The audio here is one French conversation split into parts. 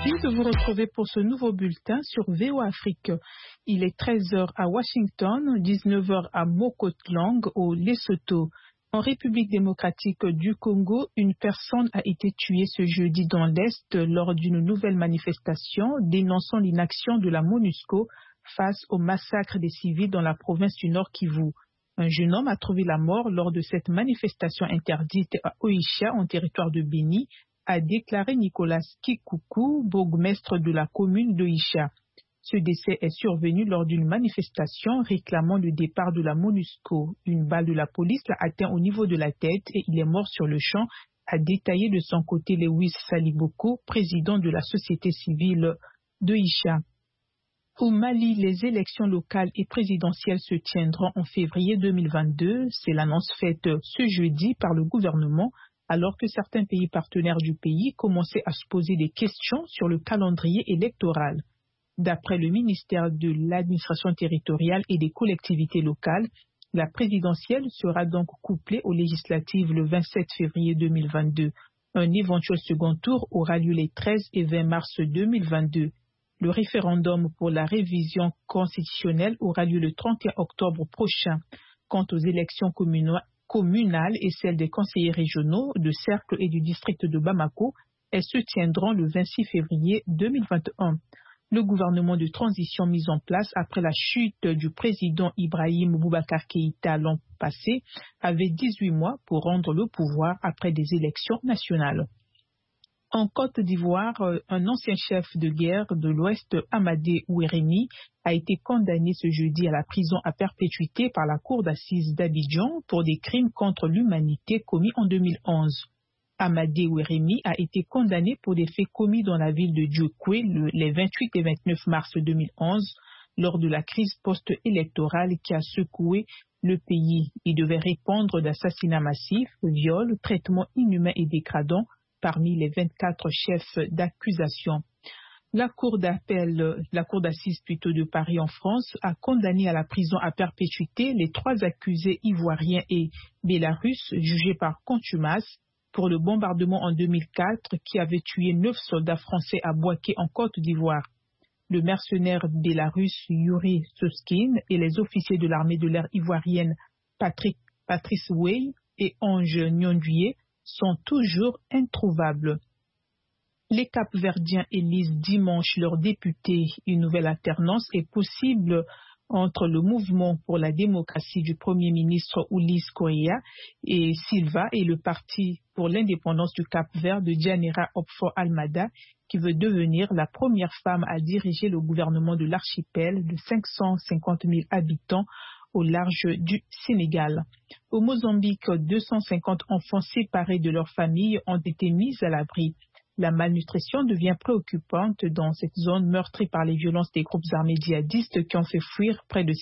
Merci de vous retrouver pour ce nouveau bulletin sur VOA Afrique. Il est 13 heures à Washington, 19 heures à Mokotlang au Lesotho. En République démocratique du Congo, une personne a été tuée ce jeudi dans l'Est lors d'une nouvelle manifestation dénonçant l'inaction de la MONUSCO face au massacre des civils dans la province du Nord Kivu. Un jeune homme a trouvé la mort lors de cette manifestation interdite à Oicha, en territoire de Béni, a déclaré Nicolas Kikuku, bourgmestre de la commune d'Oicha. Ce décès est survenu lors d'une manifestation réclamant le départ de la MONUSCO. Une balle de la police l'a atteint au niveau de la tête et il est mort sur le champ, a détaillé de son côté Lewis Saliboko, président de la société civile d'Oicha. Au Mali, les élections locales et présidentielles se tiendront en février 2022. C'est l'annonce faite ce jeudi par le gouvernement, alors que certains pays partenaires du pays commençaient à se poser des questions sur le calendrier électoral. D'après le ministère de l'administration territoriale et des collectivités locales, la présidentielle sera donc couplée aux législatives le 27 février 2022. Un éventuel second tour aura lieu les 13 et 20 mars 2022. Le référendum pour la révision constitutionnelle aura lieu le 31 octobre prochain. Quant aux élections communales et celles des conseillers régionaux de Cercle et du district de Bamako, elles se tiendront le 26 février 2021. Le gouvernement de transition mis en place après la chute du président Ibrahim Boubacar Keïta l'an passé avait 18 mois pour rendre le pouvoir après des élections nationales. En Côte d'Ivoire, un ancien chef de guerre de l'Ouest, Amadé Ouérémy, a été condamné ce jeudi à la prison à perpétuité par la cour d'assises d'Abidjan pour des crimes contre l'humanité commis en 2011. Amadé Ouérémy a été condamné pour des faits commis dans la ville de Djokwe les 28 et 29 mars 2011 lors de la crise post-électorale qui a secoué le pays. Il devait répondre d'assassinats massifs, viols, traitements inhumains et dégradants parmi les 24 chefs d'accusation. La cour d'assises de Paris en France a condamné à la prison à perpétuité les 3 accusés ivoiriens et bélarusses jugés par contumace pour le bombardement en 2004 qui avait tué 9 soldats français à Bouaké en Côte d'Ivoire. Le mercenaire bélarusse Yuri Suskin et les officiers de l'armée de l'air ivoirienne Patrice Wey et Ange Nyonduye sont toujours introuvables. Les Cap-Verdiens élisent dimanche leurs députés. Une nouvelle alternance est possible entre le mouvement pour la démocratie du Premier ministre Ulysse Correa et Silva et le parti pour l'indépendance du Cap-Vert de Janira Opfor Almada, qui veut devenir la première femme à diriger le gouvernement de l'archipel de 550 000 habitants au large du Sénégal. Au Mozambique, 250 enfants séparés de leur famille ont été mis à l'abri. La malnutrition devient préoccupante dans cette zone meurtrie par les violences des groupes armés djihadistes qui ont fait fuir près de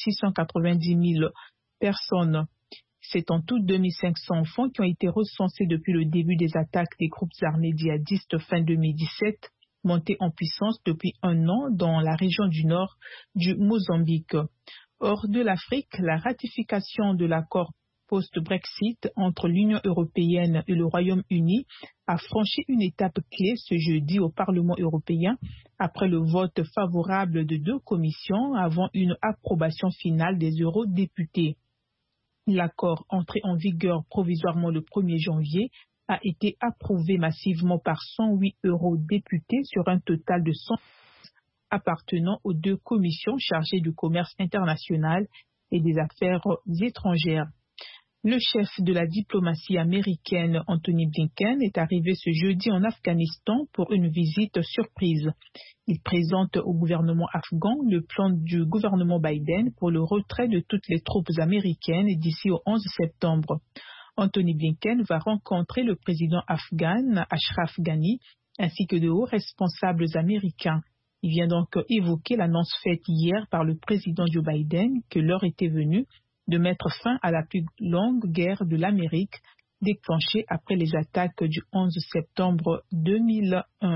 690 000 personnes. C'est en tout 2500 enfants qui ont été recensés depuis le début des attaques des groupes armés djihadistes fin 2017, montés en puissance depuis un an dans la région du nord du Mozambique. Hors de l'Afrique, la ratification de l'accord post-Brexit entre l'Union européenne et le Royaume-Uni a franchi une étape clé ce jeudi au Parlement européen après le vote favorable de 2 commissions avant une approbation finale des eurodéputés. L'accord, entré en vigueur provisoirement le 1er janvier, a été approuvé massivement par 108 eurodéputés sur un total de 100 appartenant aux 2 commissions chargées du commerce international et des affaires étrangères. Le chef de la diplomatie américaine, Anthony Blinken, est arrivé ce jeudi en Afghanistan pour une visite surprise. Il présente au gouvernement afghan le plan du gouvernement Biden pour le retrait de toutes les troupes américaines d'ici au 11 septembre. Anthony Blinken va rencontrer le président afghan, Ashraf Ghani, ainsi que de hauts responsables américains. Il vient donc évoquer l'annonce faite hier par le président Joe Biden que l'heure était venue de mettre fin à la plus longue guerre de l'Amérique déclenchée après les attaques du 11 septembre 2001.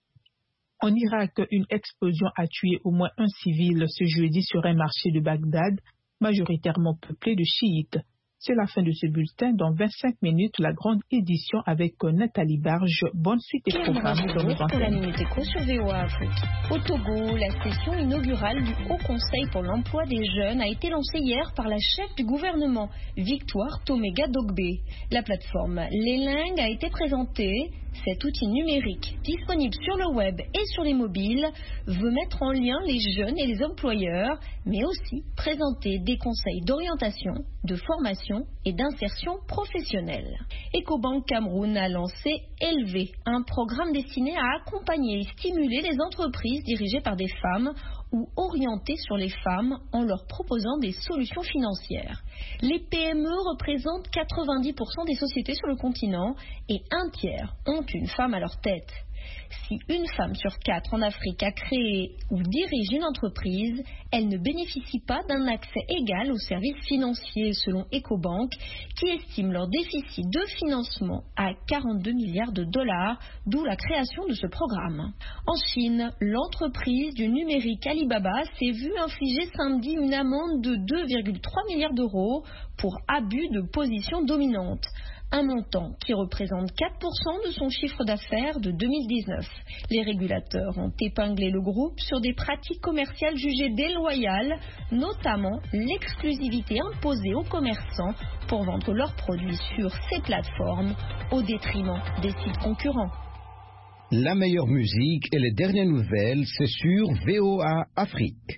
En Irak, une explosion a tué au moins un civil ce jeudi sur un marché de Bagdad, majoritairement peuplé de chiites. C'est la fin de ce bulletin. Dans 25 minutes, la grande édition avec Nathalie Barge. Bonne suite des programmes dans nos pour la Minute Éco sur VOA Afrique. Au Togo, la session inaugurale du Haut Conseil pour l'emploi des jeunes a été lancée hier par la chef du gouvernement, Victoire Toméga Dogbe. La plateforme Leling a été présentée. Cet outil numérique, disponible sur le web et sur les mobiles, veut mettre en lien les jeunes et les employeurs, mais aussi présenter des conseils d'orientation, de formation et d'insertion professionnelle. Ecobank Cameroun a lancé Élever, un programme destiné à accompagner et stimuler les entreprises dirigées par des femmes ou orientées sur les femmes en leur proposant des solutions financières. Les PME représentent 90% des sociétés sur le continent et un tiers ont une femme à leur tête. Si une femme sur 4 en Afrique a créé ou dirige une entreprise, elle ne bénéficie pas d'un accès égal aux services financiers selon Ecobank, qui estime leur déficit de financement à 42 milliards de dollars, d'où la création de ce programme. En Chine, l'entreprise du numérique Alibaba s'est vue infliger samedi une amende de 2,3 milliards d'euros pour abus de position dominante. Un montant qui représente 4% de son chiffre d'affaires de 2019. Les régulateurs ont épinglé le groupe sur des pratiques commerciales jugées déloyales, notamment l'exclusivité imposée aux commerçants pour vendre leurs produits sur ces plateformes au détriment des sites concurrents. La meilleure musique et les dernières nouvelles, c'est sur VOA Afrique.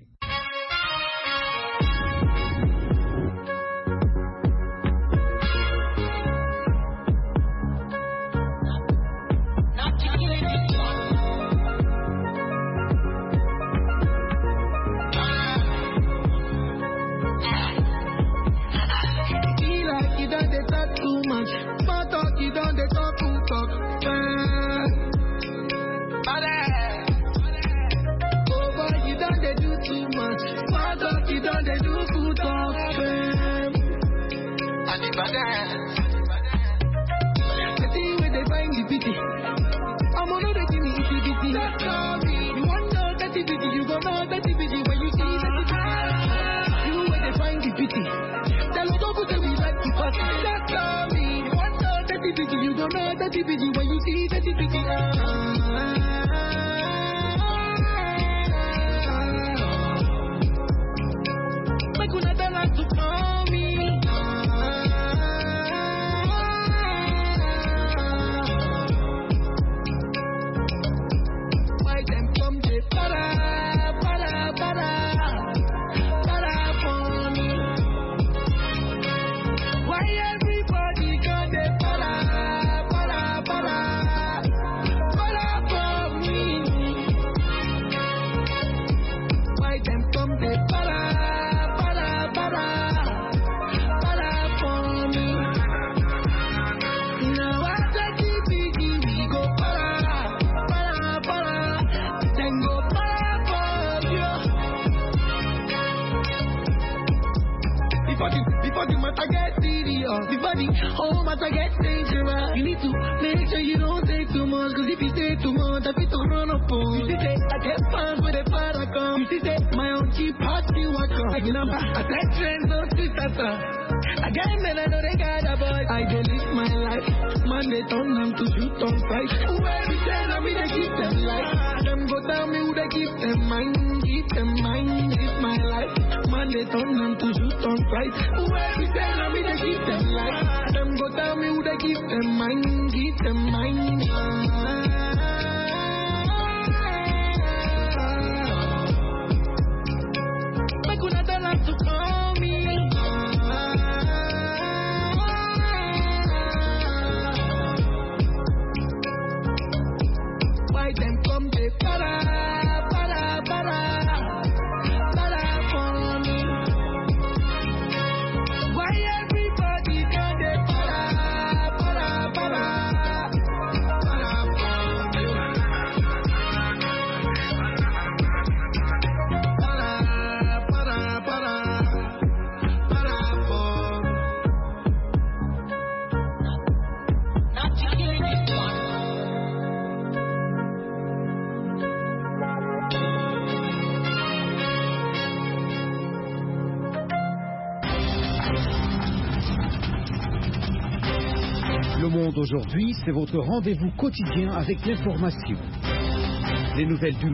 Monde aujourd'hui, c'est votre rendez-vous quotidien avec l'information. Les nouvelles du